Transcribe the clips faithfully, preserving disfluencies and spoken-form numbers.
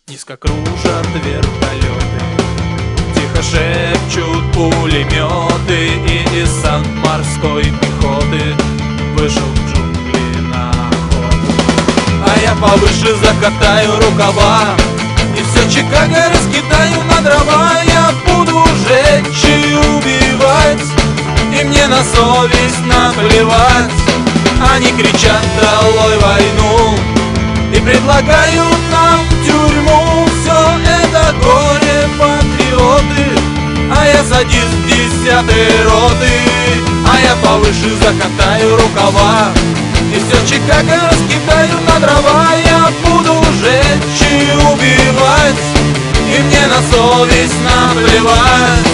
Низко кружат вертолеты, тихо шепчут пулеметы, и десант морской пехоты вышел в джунгли на охоту. А я повыше закатаю рукава и все Чикаго раскидаю на дрова. Я буду жечь и убивать, и мне на совесть наплевать. Они кричат: долой войну, и предлагают нам тюрьму. Все это горе-патриоты, а я садист десятой роты. А я повыше закатаю рукава и все Чикаго раскидаю на дрова. Я буду жечь и убивать, и мне на совесть наплевать.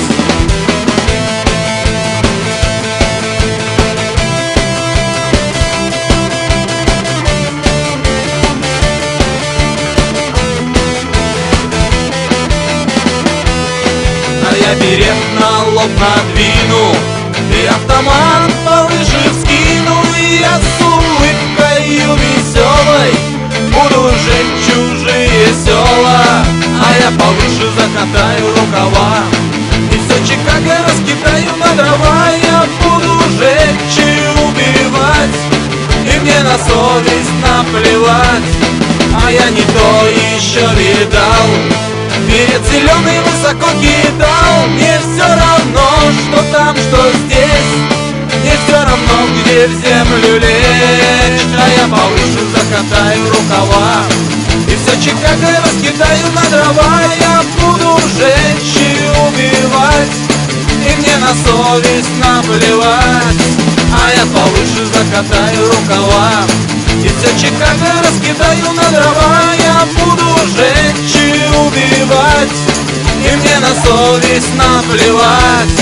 Я берет на лоб надвину и автомат повыше вскину, и я с улыбкою веселой буду жечь чужие села. А я повыше закатаю рукава и все Чикаго раскидаю на дрова. Я буду жечь и убивать, и мне на совесть наплевать. А я не то еще видал, перед зеленый высоко кидал. Мне все равно, что там, что здесь, мне все равно, где в землю лечь. А я повыше закатаю рукава и все Чикаго раскидаю на дрова. Я буду жечь и убивать, и мне на совесть наплевать. А я повыше закатаю рукава и все Чикаго раскидаю на дрова. Я буду жечь и убивать, и мне на совесть наплевать.